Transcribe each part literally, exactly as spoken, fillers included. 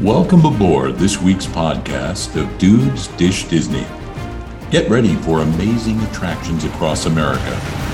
Welcome aboard this week's podcast of Dudes Dish Disney. Get ready for amazing attractions across America.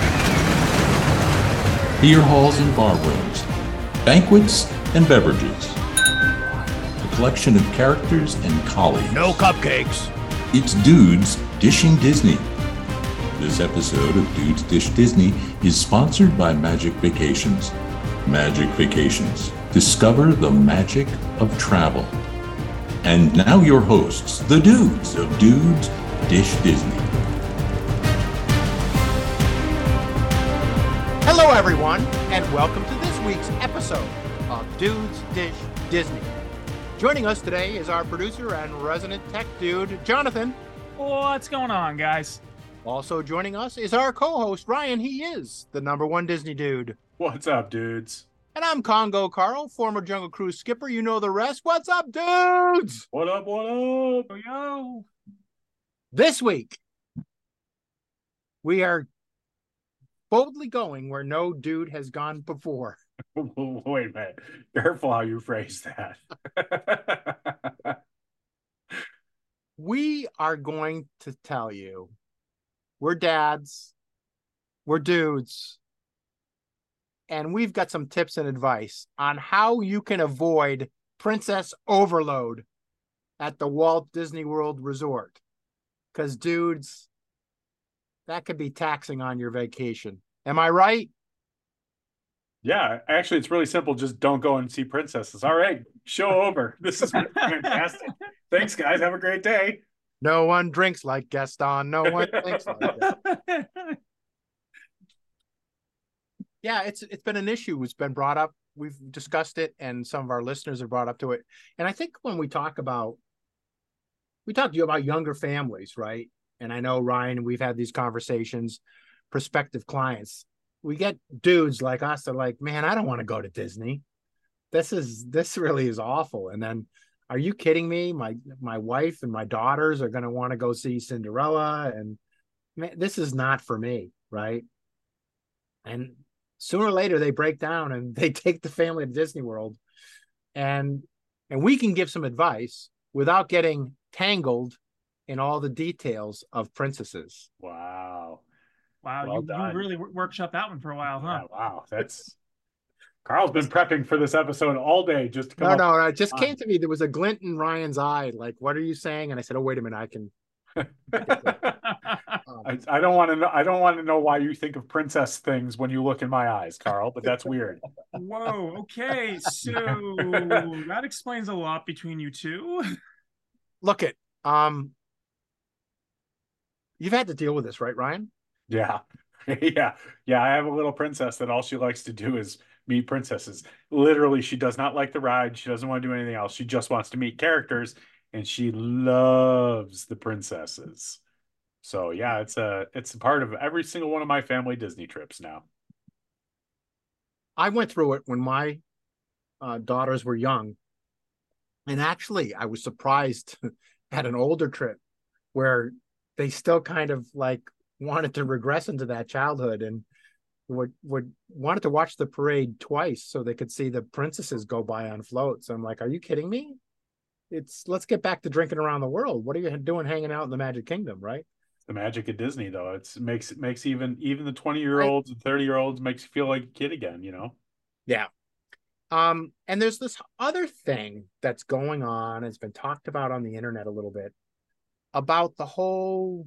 Beer halls and bar rooms, banquets and beverages. A collection of characters and colleagues. No cupcakes. It's Dudes Dishing Disney. This episode of Dudes Dish Disney is sponsored by Magic Vacations. Magic Vacations. Discover the magic of travel. And now your hosts, the dudes of Dudes Dish Disney. Hello, everyone, and welcome to this week's episode of Dudes Dish Disney. Joining us today is our producer and resident tech dude, Jonathan. What's going on, guys? Also joining us is our co-host, Ryan. He is the number one Disney dude. What's up, dudes? And I'm Congo Carl, former Jungle Cruise skipper. You know the rest. What's up, dudes? What up, what up? Yo, yo. This week, we are boldly going where no dude has gone before. Wait a minute. Careful how you phrase that. We are going to tell you, we're dads, we're dudes, and we've got some tips and advice on how you can avoid princess overload at the Walt Disney World Resort. Because, dudes, that could be taxing on your vacation. Am I right? Yeah, actually, it's really simple. Just don't go and see princesses. All right, show over. This has been fantastic. Thanks, guys. Have a great day. No one drinks like Gaston. No one thinks like that. Yeah, it's it's been an issue. It's been brought up. We've discussed it, and some of our listeners have brought up to it. And I think when we talk about, we talk to you about younger families, right? And I know, Ryan, we've had these conversations, prospective clients. We get dudes like us that are like, man, I don't want to go to Disney. This is this really is awful. And then, are you kidding me? My my wife and my daughters are going to want to go see Cinderella, and man, this is not for me, right? And sooner or later, they break down and they take the family to Disney World, and and we can give some advice without getting tangled in all the details of princesses. Wow. Wow, Well you, done. you really workshopped that one for a while, huh? Yeah, wow. That's Carl's been prepping for this episode all day just to come No, up. no, it just came to me. There was a glint in Ryan's eye. Like, what are you saying? And I said, oh, wait a minute, I can. I, I don't want to know. I don't want to know why you think of princess things when you look in my eyes, Carl. But that's weird. Whoa. Okay, so that explains a lot between you two. Look it. Um, you've had to deal with this, right, Ryan? Yeah. Yeah. Yeah. I have a little princess that all she likes to do is meet princesses. Literally, she does not like the ride. She doesn't want to do anything else. She just wants to meet characters, and she loves the princesses. So yeah, it's a it's a part of every single one of my family Disney trips now. I went through it when my uh, daughters were young. And actually, I was surprised at an older trip where they still kind of like wanted to regress into that childhood and would would wanted to watch the parade twice so they could see the princesses go by on floats. I'm like, are you kidding me? It's let's get back to drinking around the world. What are you doing hanging out in the Magic Kingdom, right? The magic of Disney, though, it's it makes it makes even even the twenty year olds and thirty year olds makes you feel like a kid again, you know. Yeah. Um, and there's this other thing that's going on. It's been talked about on the internet a little bit about the whole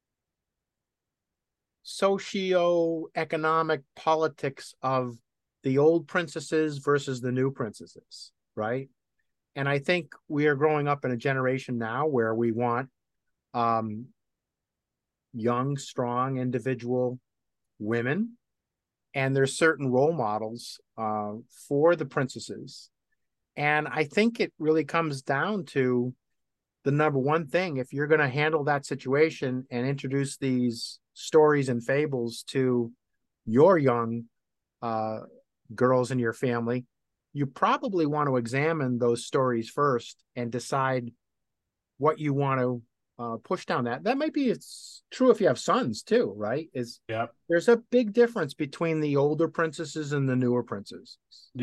socio-economic politics of the old princesses versus the new princesses, right? And I think we are growing up in a generation now where we want um, young, strong, individual women, and there's certain role models uh, for the princesses. And I think it really comes down to the number one thing. If you're going to handle that situation and introduce these stories and fables to your young uh, girls in your family, you probably want to examine those stories first and decide what you want to uh, push down that. That might be it's true if you have sons too, right? Is Yeah. There's a big difference between the older princesses and the newer princesses. Yeah.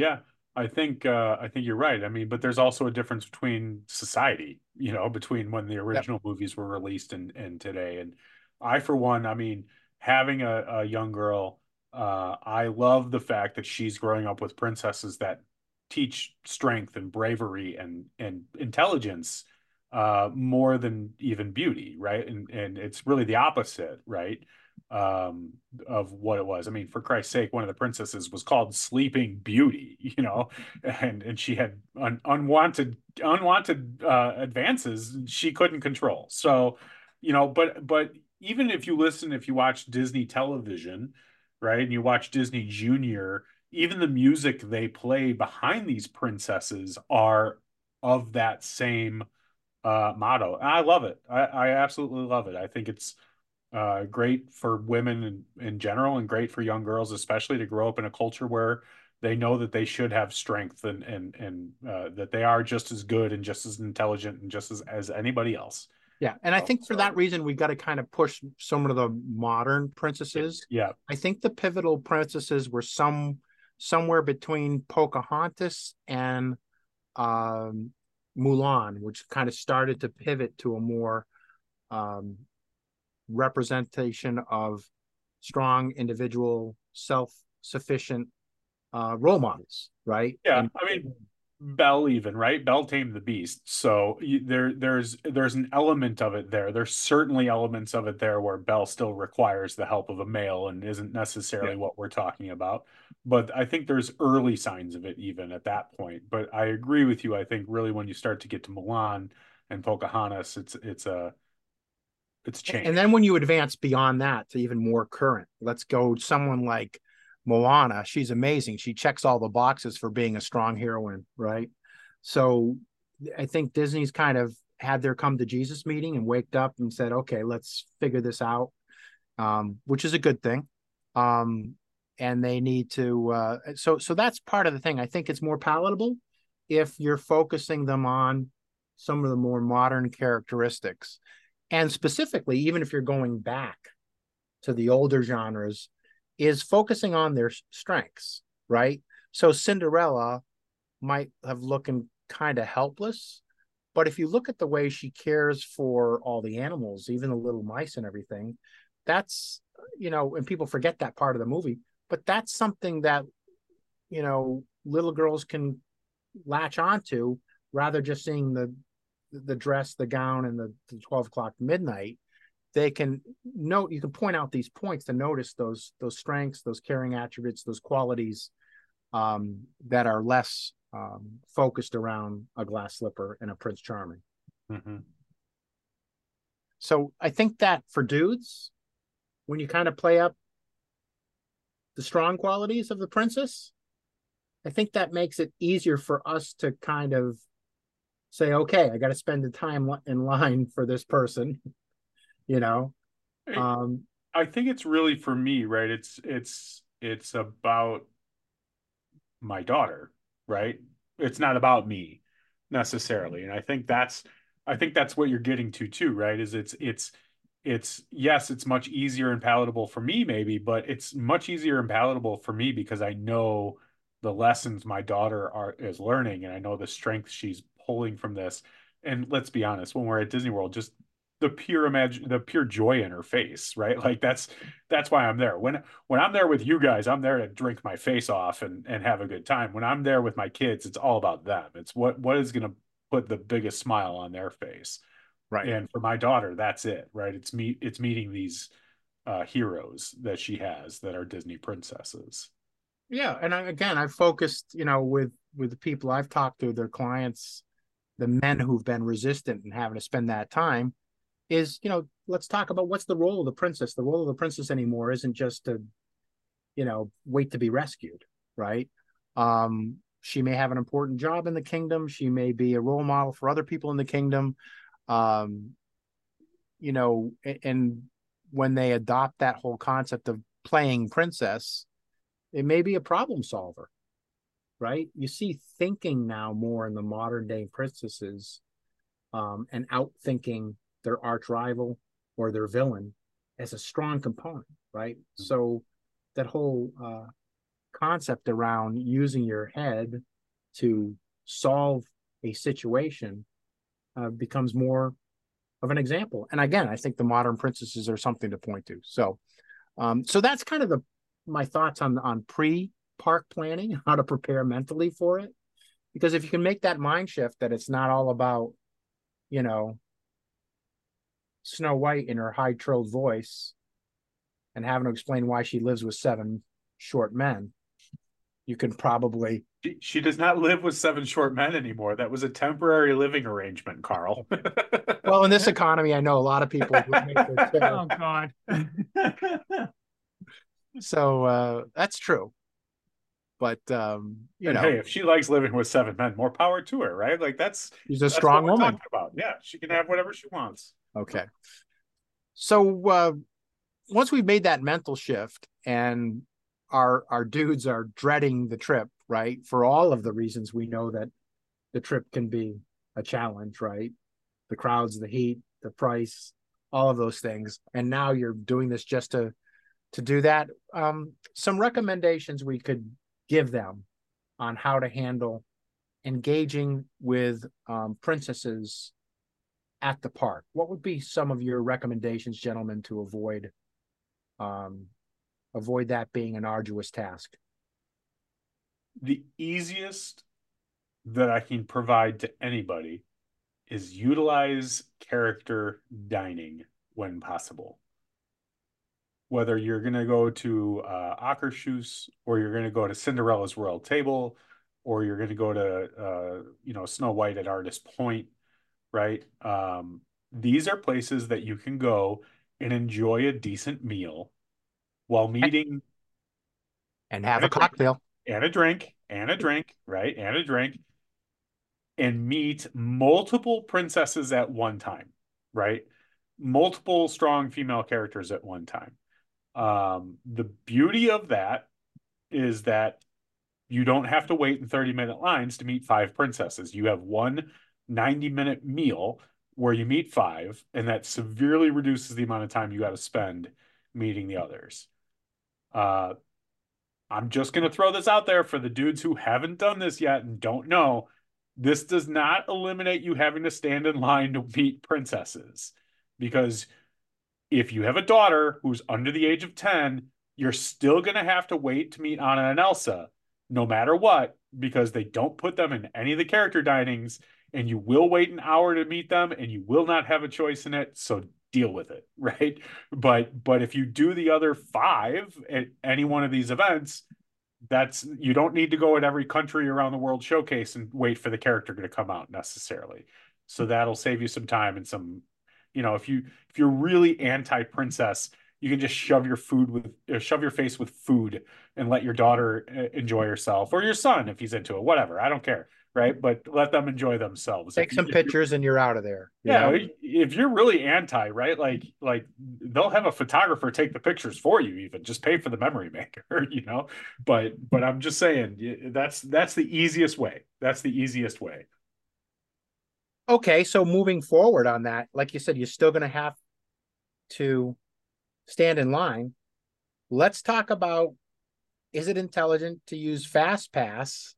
I think uh, I think you're right. I mean, but there's also a difference between society, you know, between when the Yep. original movies were released and and today. And I, for one, I mean, having a, a young girl, uh, I love the fact that she's growing up with princesses that teach strength and bravery and and intelligence uh, more than even beauty, right? And and it's really the opposite, right? Um, of what it was. I mean, for Christ's sake, one of the princesses was called Sleeping Beauty, you know, and and she had un, unwanted unwanted uh, advances she couldn't control. So, you know, but but even if you listen, if you watch Disney television, right, and you watch Disney Junior, even the music they play behind these princesses are of that same uh, motto. And I love it. I, I absolutely love it. I think it's uh, great for women in, in general and great for young girls, especially to grow up in a culture where they know that they should have strength and and and uh, that they are just as good and just as intelligent and just as, as anybody else. Yeah, and I Oh, think for so that reason we got to kind of push some of the modern princesses. yeah, I think the pivotal princesses were some somewhere between Pocahontas and um, Mulan, which kind of started to pivot to a more um, representation of strong individual, self-sufficient uh, role models, right? yeah. And I mean, Belle even, right? Belle tamed the beast. So you, there there's there's an element of it there. There's certainly elements of it there where Belle still requires the help of a male and isn't necessarily yeah, what we're talking about. But I think there's early signs of it even at that point. But I agree with you. I think really when you start to get to Mulan and Pocahontas, it's it's a it's and then changed. when you advance beyond that to even more current, let's go someone like Moana. She's amazing. She checks all the boxes for being a strong heroine, right? So I think Disney's kind of had their come to Jesus meeting and waked up and said, okay, let's figure this out, um, which is a good thing. Um, and they need to, uh, so, so that's part of the thing. I think it's more palatable if you're focusing them on some of the more modern characteristics. And specifically, even if you're going back to the older genres, is focusing on their strengths, right? So Cinderella might have looking kind of helpless, but if you look at the way she cares for all the animals, even the little mice and everything, that's, you know, and people forget that part of the movie, but that's something that, you know, little girls can latch onto rather just seeing the the dress, the gown, and the, the twelve o'clock midnight. They can note, you can point out these points to notice those those strengths, those caring attributes, those qualities um, that are less um, focused around a glass slipper and a Prince Charming. Mm-hmm. So I think that for dudes, when you kind of play up the strong qualities of the princess, I think that makes it easier for us to kind of say, okay, I got to spend the time in line for this person, you know. Um, I think it's really for me, right? It's it's it's about my daughter, right? It's not about me necessarily. And I think that's I think that's what you're getting to too, right? Is it's it's it's yes, it's much easier and palatable for me maybe, but it's much easier and palatable for me because I know the lessons my daughter are is learning and I know the strength she's pulling from this. And let's be honest, when we're at Disney World, just the pure imagine the pure joy in her face, right? Like that's that's why I'm there. When when I'm there with you guys, I'm there to drink my face off and and have a good time. When I'm there with my kids, it's all about them. It's what what is going to put the biggest smile on their face. right. And for my daughter, that's it, right? It's me it's meeting these uh heroes that she has that are Disney princesses. Yeah, and I, again, I've focused, you know, with with the people I've talked to, their clients, the men who've been resistant and having to spend that time is, you know, let's talk about what's the role of the princess. The role of the princess anymore isn't just to, you know, wait to be rescued, right? Um, she may have an important job in the kingdom. She may be a role model for other people in the kingdom. Um, you know, and when they adopt that whole concept of playing princess, it may be a problem solver, right? You see thinking now more in the modern day princesses um, and outthinking their arch rival or their villain as a strong component, right? So that whole uh, concept around using your head to solve a situation uh, becomes more of an example. And again, I think the modern princesses are something to point to. So, um, so that's kind of the my thoughts on on pre park planning, how to prepare mentally for it. Because if you can make that mind shift that it's not all about, you know, Snow White in her high trilled voice and having to explain why she lives with seven short men, you can probably. She, she does not live with seven short men anymore. That was a temporary living arrangement, Carl. Well, in this economy, I know a lot of people would make their Oh God. So uh, that's true. But um, you and know, hey, if she likes living with seven men, more power to her, right? Like that's she's a that's strong what we're woman. talking about. Yeah, she can have whatever she wants. Okay. So uh, once we've made that mental shift and our our dudes are dreading the trip, right? For all of the reasons we know that the trip can be a challenge, right? The crowds, the heat, the price, all of those things. And now you're doing this just to to do that. Um, some recommendations we could give them on how to handle engaging with um, princesses at the park. What would be some of your recommendations, gentlemen, to avoid um, avoid that being an arduous task? The easiest that I can provide to anybody is utilize character dining when possible. Whether you're going to go to uh, Akershus, or you're going to go to Cinderella's Royal Table, or you're going to go to uh, you know, Snow White at Artist Point, right? Um, these are places that you can go and enjoy a decent meal while meeting and have and a cocktail and a drink and a drink, right? And a drink, and meet multiple princesses at one time, right? Multiple strong female characters at one time. Um, the beauty of that is that you don't have to wait in thirty minute lines to meet five princesses. You have one ninety minute meal where you meet five, and that severely reduces the amount of time you got to spend meeting the others. Uh, I'm just going to throw this out there for the dudes who haven't done this yet and don't know. This does not eliminate you having to stand in line to meet princesses, because if you have a daughter who's under the age of ten, you're still going to have to wait to meet Anna and Elsa, no matter what, because they don't put them in any of the character dinings, and you will wait an hour to meet them, and you will not have a choice in it. So deal with it, right? But but if you do the other five at any one of these events, that's you don't need to go at every country around the world showcase and wait for the character to come out necessarily. So that'll save you some time and some, you know, if you if you're really anti-princess, you can just shove your food with uh, shove your face with food and let your daughter uh, enjoy herself, or your son if he's into it, whatever. I don't care, right? But let them enjoy themselves. Take If some you, pictures and you're out of there. yeah, know? if you're really anti, right? Like like they'll have a photographer take the pictures for you, even just pay for the memory maker, you know. But but I'm just saying that's that's the easiest way. That's the easiest way. Okay, so moving forward on that, like you said, you're still going to have to stand in line. Let's talk about, is it intelligent to use Fast Pass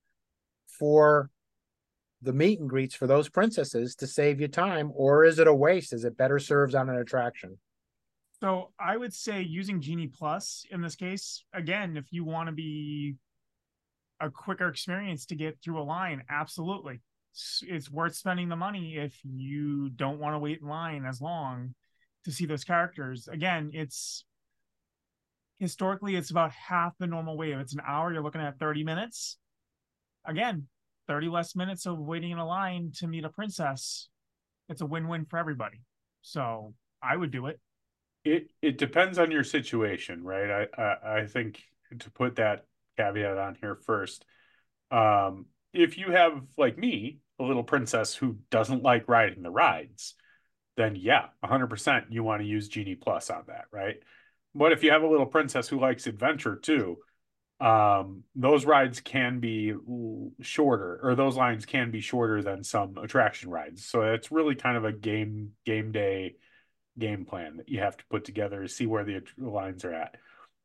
for the meet and greets for those princesses to save you time, or is it a waste? Is it better served on an attraction? So I would say using Genie Plus in this case, again, if you want to be a quicker experience to get through a line, absolutely. It's worth spending the money if you don't want to wait in line as long to see those characters. Again, it's historically, it's about half the normal wait. If it's an hour, you're looking at thirty minutes. Again, thirty less minutes of waiting in a line to meet a princess. It's a win-win for everybody. So I would do it. It it depends on your situation, right? I I, I think to put that caveat on here first, um, if you have, like me, a little princess who doesn't like riding the rides, then yeah, one hundred percent you want to use Genie Plus on that, right? But if you have a little princess who likes adventure too, um, those rides can be shorter, or those lines can be shorter than some attraction rides. So it's really kind of a game game day game plan that you have to put together to see where the lines are at.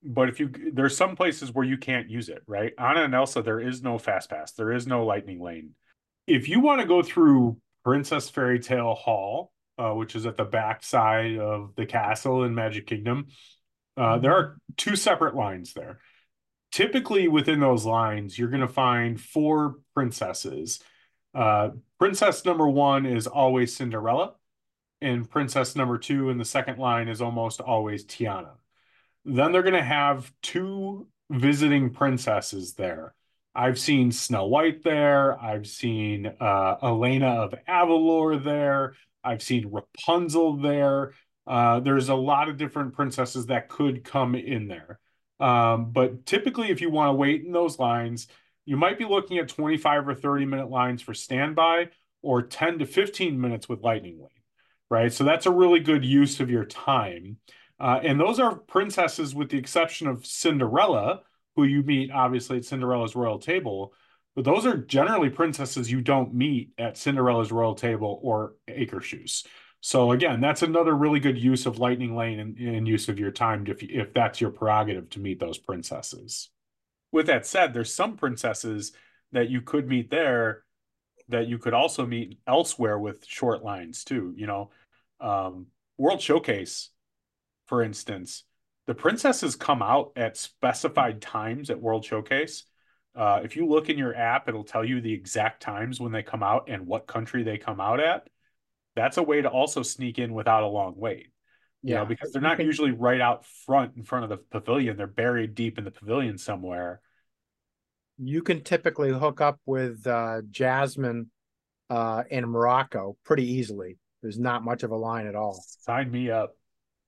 but if you there's some places where you can't use it, right? Anna and Elsa, there is no fast pass, there is no lightning lane. If you want to go through Princess Fairy Tale Hall, uh, which is at the back side of the castle in Magic Kingdom, uh, there are two separate lines there. Typically within those lines, you're going to find four princesses. Uh, princess number one is always Cinderella, and princess number two in the second line is almost always Tiana. Then they're going to have two visiting princesses there. I've seen Snow White there. I've seen uh, Elena of Avalor there. I've seen Rapunzel there. Uh, there's a lot of different princesses that could come in there. Um, but typically, if you want to wait in those lines, you might be looking at twenty-five or thirty minute lines for standby or ten to fifteen minutes with Lightning Lane, right? So that's a really good use of your time. Uh, and those are princesses with the exception of Cinderella, who you meet obviously at Cinderella's royal table. But those are generally princesses you don't meet at Cinderella's royal table or Akershus. So again, that's another really good use of Lightning Lane and, and use of your time if, if that's your prerogative to meet those princesses. With that said, there's some princesses that you could meet there that you could also meet elsewhere with short lines too. You know, um, World Showcase, for instance, the princesses come out at specified times at World Showcase. Uh, if you look in your app, it'll tell you the exact times when they come out and what country they come out at. That's a way to also sneak in without a long wait. You yeah, know, because they're not can... usually right out front in front of the pavilion. They're buried deep in the pavilion somewhere. You can typically hook up with uh, Jasmine uh, in Morocco pretty easily. There's not much of a line at all. Sign me up.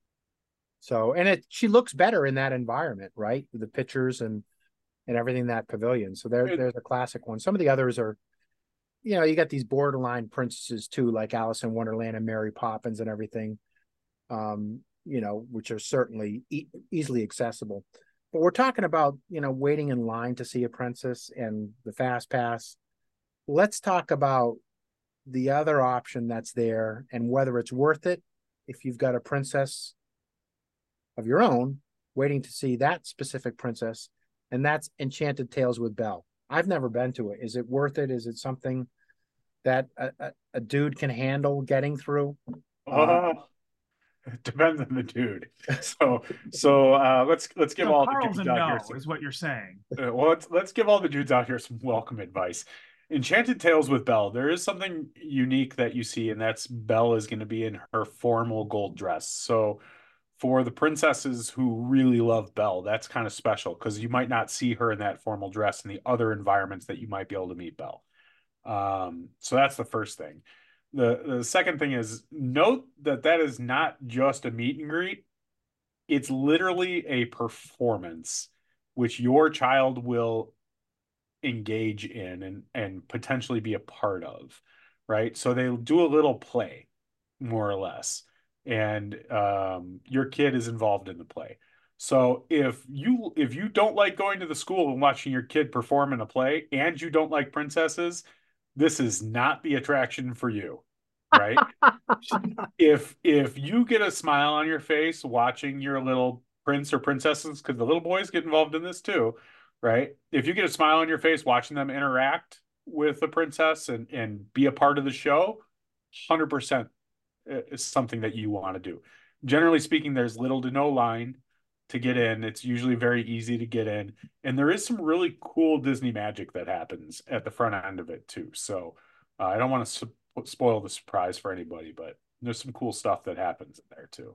So, and it she looks better in that environment, right? With the pictures and and everything in that pavilion. So there, there's a classic one. Some of the others are, you know, you got these borderline princesses too, like Alice in Wonderland and Mary Poppins and everything, um, you know, which are certainly e easily accessible. But we're talking about, you know, waiting in line to see a princess and the fast pass. Let's talk about the other option that's there and whether it's worth it if you've got a princess of your own waiting to see that specific princess, and that's Enchanted Tales with Belle. I've never been to it. Is it worth it? Is it something that a, a, a dude can handle getting through? Uh, it depends on the dude. So, so uh, let's let's give so all Carl's the dudes a out no, here some, is what you're saying. Uh, well, let's let's give all the dudes out here some welcome advice. Enchanted Tales with Belle. There is something unique that you see, and that's Belle is going to be in her formal gold dress. So, for the princesses who really love Belle, that's kind of special because you might not see her in that formal dress in the other environments that you might be able to meet Belle. Um, so that's the first thing. The, the second thing is note that that is not just a meet and greet. It's literally a performance which your child will engage in and, and potentially be a part of, right? So they'll do a little play, more or less. And um, your kid is involved in the play. So if you if you don't like going to the school and watching your kid perform in a play and you don't like princesses, this is not the attraction for you, right? if if you get a smile on your face watching your little prince or princesses, because the little boys get involved in this too, right? If you get a smile on your face watching them interact with the princess and, and be a part of the show, one hundred percent is something that you want to do. Generally speaking, there's little to no line to get in. It's usually very easy to get in. And there is some really cool Disney magic that happens at the front end of it too. So uh, I don't want to su spoil the surprise for anybody, but there's some cool stuff that happens in there too.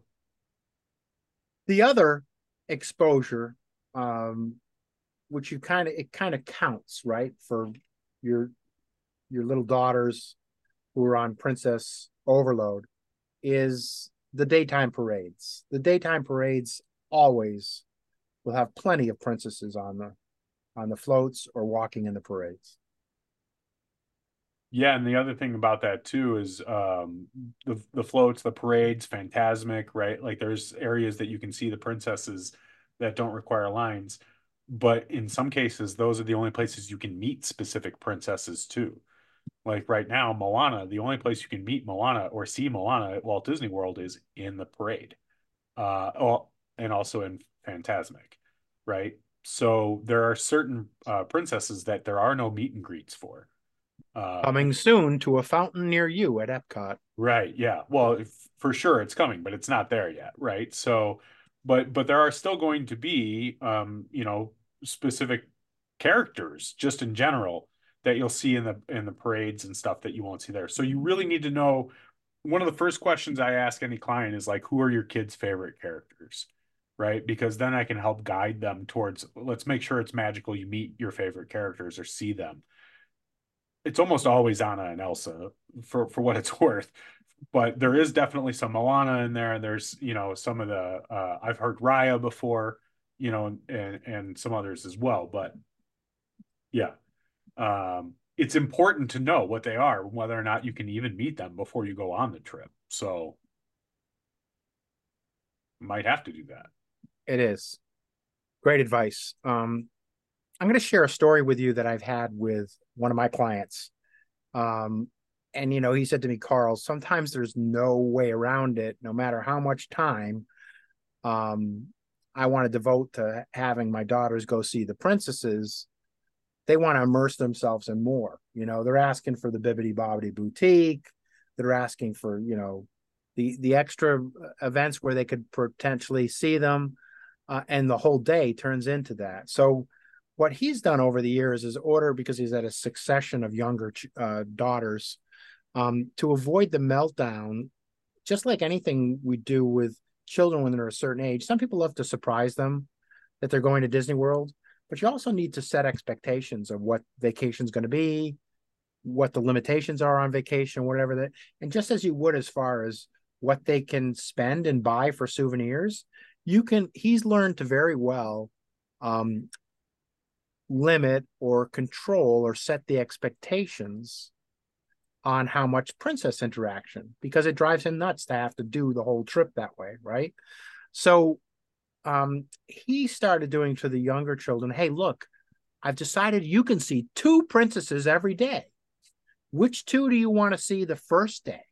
The other exposure, um, which you kind of, it kind of counts, right? For your, your little daughters who are on Princess Overload, is the daytime parades. The daytime parades always will have plenty of princesses on the on the floats or walking in the parades. Yeah, and the other thing about that too is um, the the floats, the parades, Fantasmic, right? Like there's areas that you can see the princesses that don't require lines, but in some cases, those are the only places you can meet specific princesses too. Like right now, Moana, the only place you can meet Moana or see Moana at Walt Disney World is in the parade, uh, and also in Fantasmic. right? So there are certain uh, princesses that there are no meet and greets for. Uh, Coming soon to a fountain near you at Epcot. right. Yeah. Well, if, for sure it's coming, but it's not there yet. Right. So, but, but there are still going to be, um, you know, specific characters just in general that you'll see in the, in the parades and stuff that you won't see there. So you really need to know. One of the first questions I ask any client is like, who are your kids' favorite characters? Right. Because then I can help guide them towards, let's make sure it's magical. You meet your favorite characters or see them. It's almost always Anna and Elsa for, for what it's worth. But there is definitely some Moana in there. And there's, you know, some of the, uh, I've heard Raya before, you know, and, and some others as well. But yeah, um, it's important to know what they are, whether or not you can even meet them before you go on the trip. So might have to do that. It is. Great advice. Um, I'm going to share a story with you that I've had with one of my clients. Um, and, you know, he said to me, Carl, sometimes there's no way around it, no matter how much time um, I want to devote to having my daughters go see the princesses. They want to immerse themselves in more. You know, they're asking for the Bibbidi Bobbidi Boutique. They're asking for, you know, the, the extra events where they could potentially see them. Uh, and the whole day turns into that. So what he's done over the years is order, because he's had a succession of younger uh, daughters, um, to avoid the meltdown, just like anything we do with children when they're a certain age. Some people love to surprise them that they're going to Disney World, but you also need to set expectations of what vacation's going to be, what the limitations are on vacation, whatever that, and just as you would as far as what they can spend and buy for souvenirs, you can, he's learned to very well um, limit or control or set the expectations on how much princess interaction, because it drives him nuts to have to do the whole trip that way, right? So um, he started doing to the younger children, hey, look, I've decided you can see two princesses every day. Which two do you want to see the first day?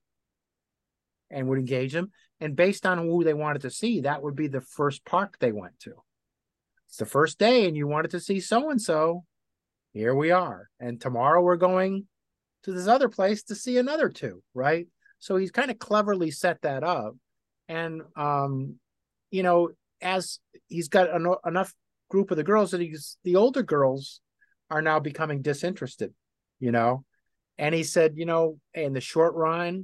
And would engage them. And based on who they wanted to see, that would be the first park they went to. It's the first day and you wanted to see so-and-so. Here we are. And tomorrow we're going to this other place to see another two, right? So he's kind of cleverly set that up. And, um, you know, as he's got en- enough group of the girls that he's, the older girls are now becoming disinterested, you know? And he said, you know, in the short run,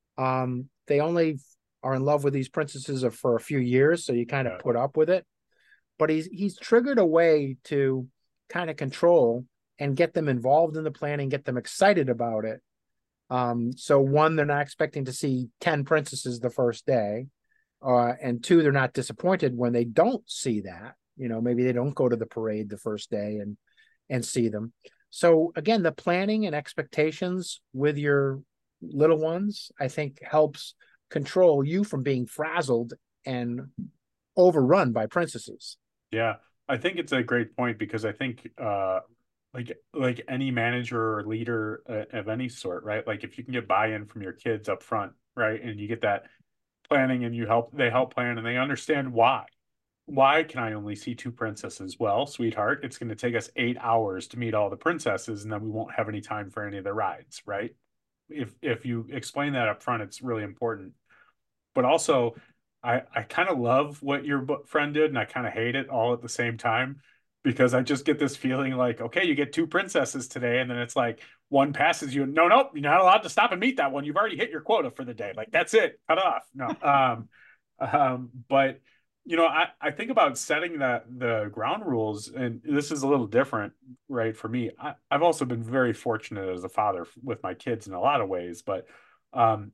um, they only are in love with these princesses for a few years, so you kind of yeah. put up with it. But he's he's triggered a way to kind of control and get them involved in the planning, get them excited about it. Um, so one, they're not expecting to see ten princesses the first day, uh, and two, they're not disappointed when they don't see that. You know, maybe they don't go to the parade the first day and and see them. So again, the planning and expectations with your little ones, I think, helps control you from being frazzled and overrun by princesses. Yeah, I think it's a great point, because I think uh like like any manager or leader uh, of any sort, right? Like if you can get buy-in from your kids up front, right, and you get that planning and you help they help plan and they understand why. Why can I only see two princesses? Well, sweetheart, it's going to take us eight hours to meet all the princesses, and then we won't have any time for any of the rides, right? If if you explain that up front, it's really important. But also, I I kind of love what your friend did, and I kind of hate it all at the same time, because I just get this feeling like, okay, you get two princesses today, and then it's like one passes you. No, nope, you're not allowed to stop and meet that one. You've already hit your quota for the day. Like that's it, cut off. No, um, um, but you know, I I think about setting that the ground rules, and this is a little different, right? For me, I, I've also been very fortunate as a father with my kids in a lot of ways, but um.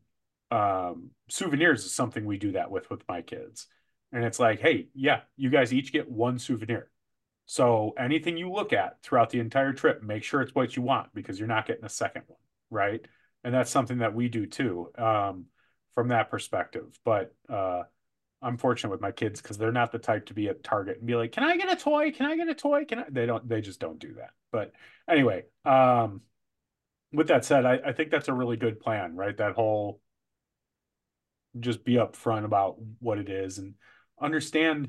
Um, souvenirs is something we do that with with my kids. And it's like, hey, yeah, you guys each get one souvenir. So anything you look at throughout the entire trip, make sure it's what you want, because you're not getting a second one, right? And that's something that we do too, um, from that perspective. But uh, I'm fortunate with my kids because they're not the type to be at Target and be like, can I get a toy? Can I get a toy? Can I? They don't, they just don't do that. But anyway, um, with that said, I, I think that's a really good plan, right? That whole just be upfront about what it is and understand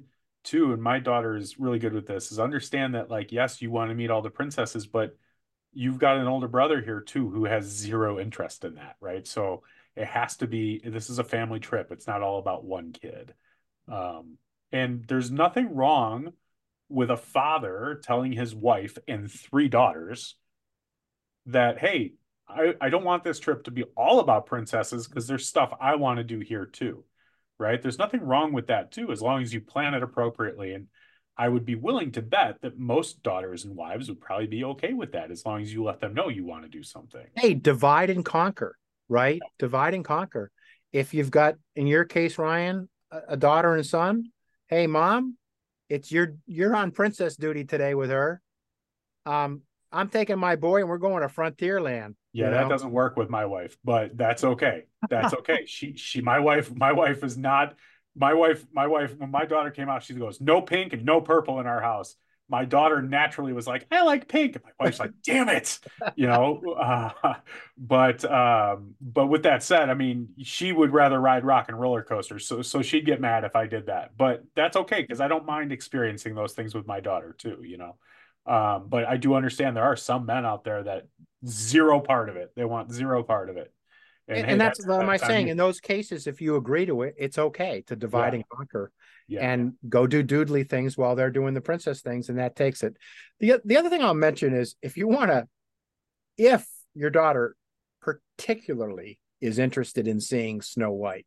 too, and my daughter is really good with this, is understand that, like, yes, you want to meet all the princesses, but you've got an older brother here too who has zero interest in that, right? So it has to be, this is a family trip. It's not all about one kid. Um, and there's nothing wrong with a father telling his wife and three daughters that, hey, I, I don't want this trip to be all about princesses because there's stuff I want to do here too, right? There's nothing wrong with that too, as long as you plan it appropriately. And I would be willing to bet that most daughters and wives would probably be okay with that as long as you let them know you want to do something. Hey, divide and conquer, right? Yeah. Divide and conquer. If you've got, in your case, Ryan, a, a daughter and a son, hey, mom, it's your, you're on princess duty today with her. Um, I'm taking my boy and we're going to Frontierland. Yeah, you know? That doesn't work with my wife, but that's okay. That's okay. she, she, my wife, my wife is not, my wife, my wife, when my daughter came out, she goes, no pink and no purple in our house. My daughter naturally was like, I like pink. And my wife's like, damn it, you know? Uh, but, um, but with that said, I mean, she would rather ride rock and roller coasters. So, so she'd get mad if I did that, but that's okay. Cause I don't mind experiencing those things with my daughter too, you know? Um, but I do understand there are some men out there that zero part of it. They want zero part of it. And, and, hey, and that's, that's what am I saying? In those cases, if you agree to it, it's okay to divide yeah. and conquer yeah. and go do doodly things while they're doing the princess things. And that takes it. The, the other thing I'll mention is if you want to, if your daughter particularly is interested in seeing Snow White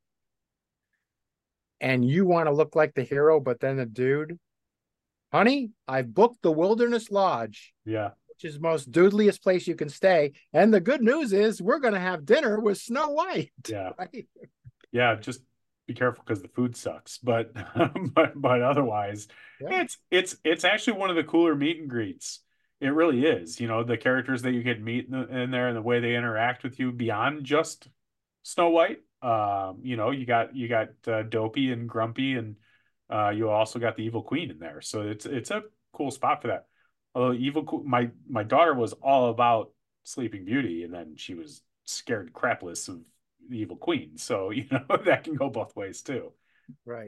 and you want to look like the hero, but then the dude, honey, I've booked the Wilderness Lodge. Yeah. Which is the most doodliest place you can stay. And the good news is we're going to have dinner with Snow White. Yeah. Right? Yeah. Just be careful because the food sucks. But, but, but otherwise, yeah. it's, it's, it's actually one of the cooler meet and greets. It really is. You know, the characters that you get meet in, the, in there and the way they interact with you beyond just Snow White. Um, you know, you got, you got uh, Dopey and Grumpy, and uh, you also got the Evil Queen in there. So it's, it's a cool spot for that. Although evil, my my daughter was all about Sleeping Beauty, and then she was scared crapless of the Evil Queen. So you know that can go both ways too. Right.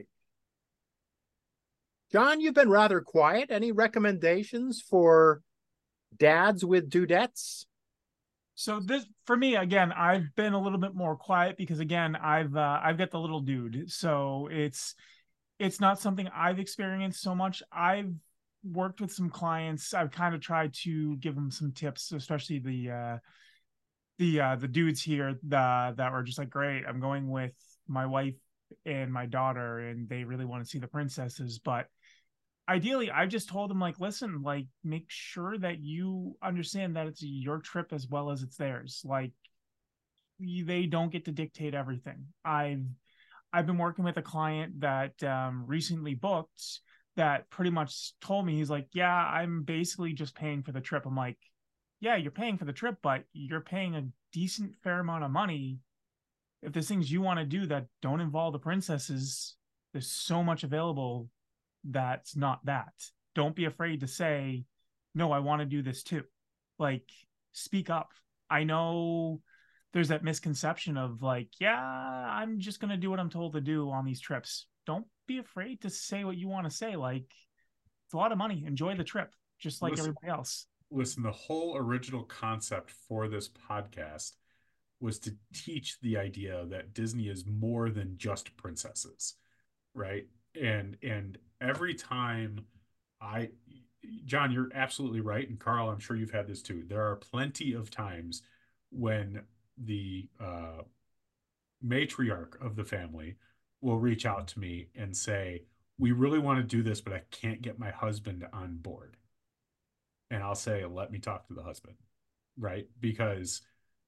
John, you've been rather quiet. Any recommendations for dads with dudettes? So this, for me, again, I've been a little bit more quiet because again, I've uh, I've got the little dude, so it's it's not something I've experienced so much. I've worked with some clients. I've kind of tried to give them some tips, especially the uh the uh the dudes here the, that were just like, great, I'm going with my wife and my daughter and they really want to see the princesses, but ideally I just told them, like, listen, like, make sure that you understand that it's your trip as well as it's theirs. Like, they don't get to dictate everything. I've I've been working with a client that um recently booked that pretty much told me, he's like, yeah, I'm basically just paying for the trip. I'm like, yeah, you're paying for the trip, but you're paying a decent fair amount of money. If there's things you want to do that don't involve the princesses, there's so much available that's not that. Don't be afraid to say, no, I want to do this too. Like, speak up. I know there's that misconception of like, yeah, I'm just going to do what I'm told to do on these trips. Don't be afraid to say what you want to say. Like, it's a lot of money. Enjoy the trip, just like listen, everybody else. Listen, the whole original concept for this podcast was to teach the idea that Disney is more than just princesses, right? And and every time I, John, you're absolutely right. And Carl, I'm sure you've had this too. There are plenty of times when the uh, matriarch of the family will reach out to me and say, we really want to do this, but I can't get my husband on board. And I'll say, let me talk to the husband, right? Because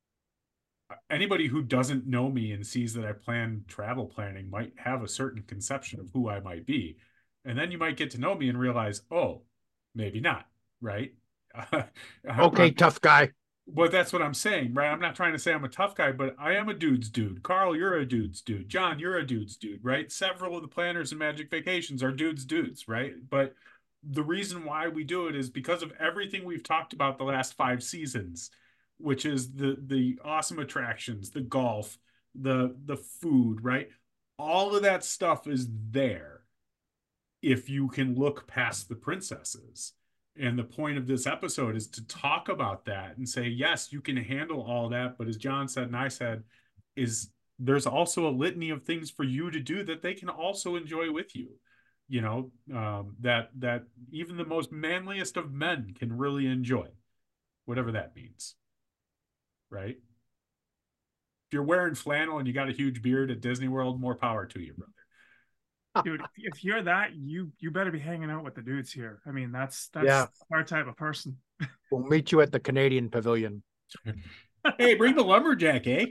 anybody who doesn't know me and sees that I plan travel planning might have a certain conception of who I might be. And then you might get to know me and realize, oh, maybe not, right? Okay, I'm, tough guy. But that's what I'm saying, right? I'm not trying to say I'm a tough guy, but I am a dude's dude. Carl, you're a dude's dude. John, you're a dude's dude, right? Several of the planners in Magic Vacations are dude's dudes, right? But the reason why we do it is because of everything we've talked about the last five seasons, which is the the awesome attractions, the golf, the the food, right? All of that stuff is there. if you can look past the princesses. And the point of this episode is to talk about that and say, yes, you can handle all that. But as John said and I said, is there's also a litany of things for you to do that they can also enjoy with you. You know, um, that that even the most manliest of men can really enjoy, whatever that means. Right? If you're wearing flannel and you got a huge beard at Disney World, more power to you, brother. Dude, if you're that, you you better be hanging out with the dudes here. I mean, that's that's Yeah. our type of person. We'll meet you at the Canadian Pavilion. Hey, bring the lumberjack, eh?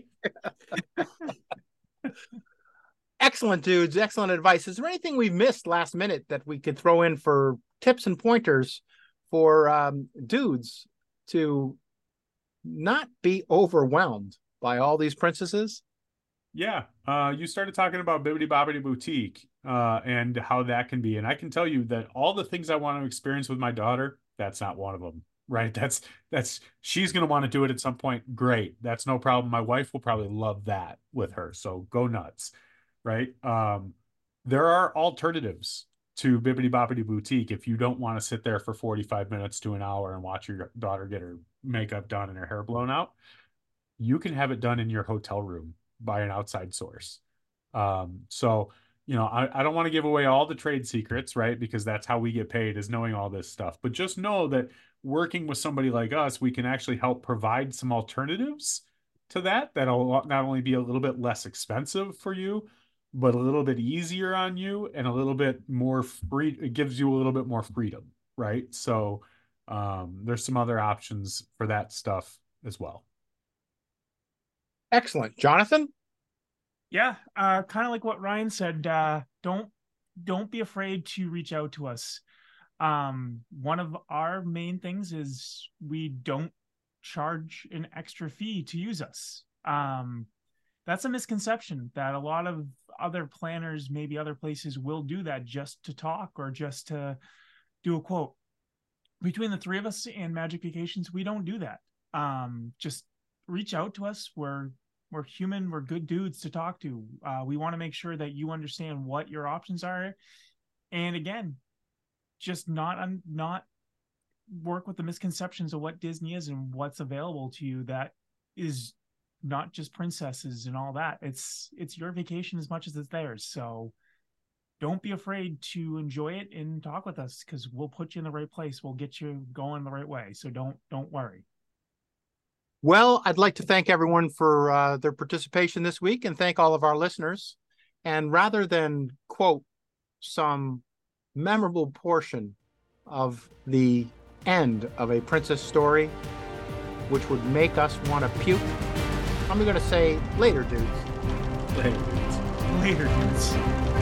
Excellent, dudes. Excellent advice. Is there anything we've missed last minute that we could throw in for tips and pointers for um, dudes to not be overwhelmed by all these princesses? Yeah, uh, you started talking about Bibbidi Bobbidi Boutique uh, and how that can be. And I can tell you that all the things I want to experience with my daughter, that's not one of them, right? That's, that's, she's going to want to do it at some point. Great. That's no problem. My wife will probably love that with her. So go nuts, right? Um, there are alternatives to Bibbidi Bobbidi Boutique if you don't want to sit there for forty-five minutes to an hour and watch your daughter get her makeup done and her hair blown out. You can have it done in your hotel room by an outside source. Um, so, you know, I, I don't want to give away all the trade secrets, right? Because that's how we get paid, is knowing all this stuff. But just know that working with somebody like us, we can actually help provide some alternatives to that. That'll not only be a little bit less expensive for you, but a little bit easier on you and a little bit more free. It gives you a little bit more freedom, right? So um, there's some other options for that stuff as well. Excellent. Jonathan? Yeah, uh, kind of like what Ryan said. Uh, don't don't be afraid to reach out to us. Um, one of our main things is we don't charge an extra fee to use us. Um, that's a misconception that a lot of other planners, maybe other places, will do that just to talk or just to do a quote. Between the three of us and Magic Vacations, we don't do that. Um, just reach out to us. We're we're human. We're good dudes to talk to. Uh, we want to make sure that you understand what your options are, and again, just not um, not work with the misconceptions of what Disney is and what's available to you. That is not just princesses and all that. It's it's your vacation as much as it's theirs. So don't be afraid to enjoy it and talk with us, because we'll put you in the right place. We'll get you going the right way. So don't don't worry. Well, I'd like to thank everyone for uh, their participation this week and thank all of our listeners. And rather than quote some memorable portion of the end of a princess story, which would make us want to puke, I'm going to say later, dudes. Later, dudes. Later, dudes.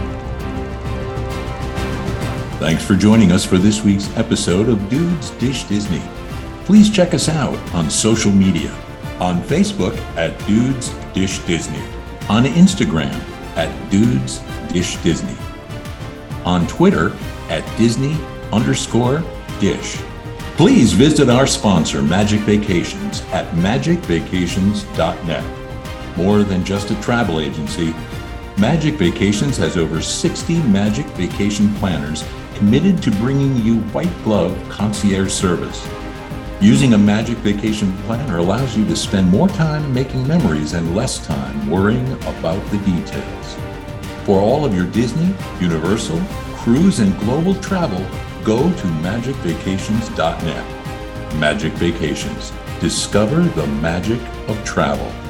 Thanks for joining us for this week's episode of Dudes Dish Disney. Please check us out on social media, on Facebook at Dudes Dish Disney, on Instagram at Dudes Dish Disney, on Twitter at Disney underscore Dish. Please visit our sponsor, Magic Vacations, at magic vacations dot net. More than just a travel agency, Magic Vacations has over sixty Magic Vacation planners committed to bringing you white glove concierge service. Using a Magic Vacation planner allows you to spend more time making memories and less time worrying about the details. For all of your Disney, Universal, cruise, and global travel, go to magic vacations dot net. Magic Vacations. Discover the magic of travel.